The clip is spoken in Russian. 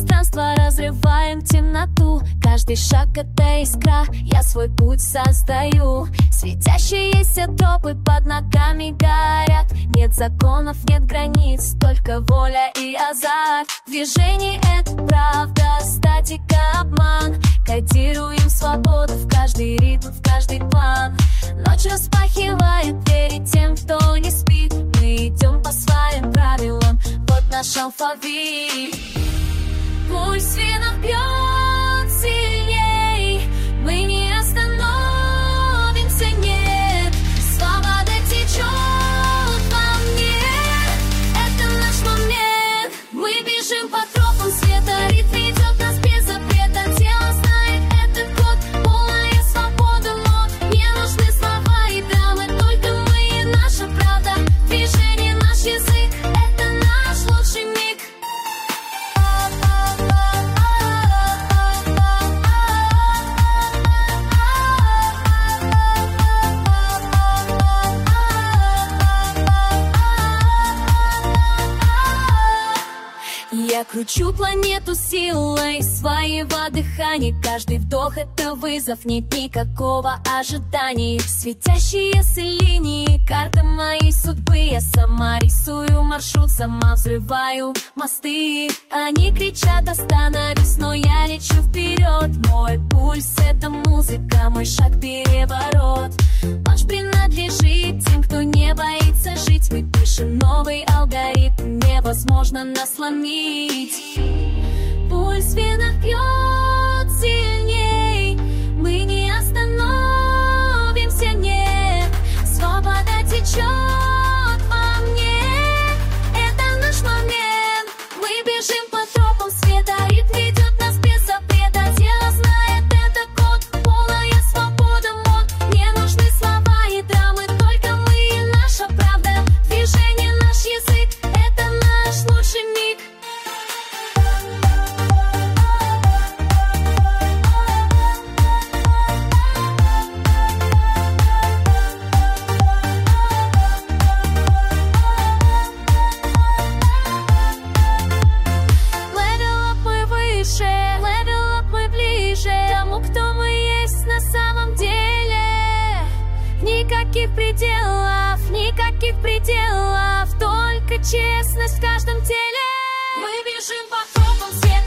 пространство, разрываем темноту. Каждый шаг — это искра, я свой путь создаю. Светящиеся тропы под ногами горят. Нет законов, нет границ, только воля и азарт. Движение — это правда, статика — обман. Кодируем свободу в каждый ритм, в каждый план. Ночь распахивает двери тем, кто не спит. Мы идем по своим правилам, вот наш алфавит. Пусть венах бьет сильней, мы не остановимся, нет. Свобода течет во мне, это наш момент. Мы бежим по тропам света, ритм ведет нас без запрета. Тело знает этот код, полная свобода, но не нужны слова и драмы, только мы и наша правда. Движение — наш язык, это наш лучший миг. Я кручу планету силой своего дыхания. Каждый вдох — это вызов, нет никакого ожидания. Светящиеся линии, карта моей судьбы. Я сама рисую маршрут, сама взрываю мосты. Они кричат: остановись, но я лечу вперед. Мой пульс — это музыка, мой шаг — переворот. Ночь принадлежит тем, кто не боится жить. Мы пишем новый алгоритм, невозможно нас сломить. Пульс в венах бьет сильней, мы не остановимся, нет. Свобода течет во мне, это наш момент. Мы бежим по тропам света, ритм ведет нас без запрета. Тело знает этот код, полная свобода, мод. Не нужны слова и драмы, только мы и наша правда. Движение — наш язык, это наш лучший миг. Level up мы ближе тому, кто мы есть на самом деле. Никаких пределов, только честность в каждом теле. Мы бежим по тропам света.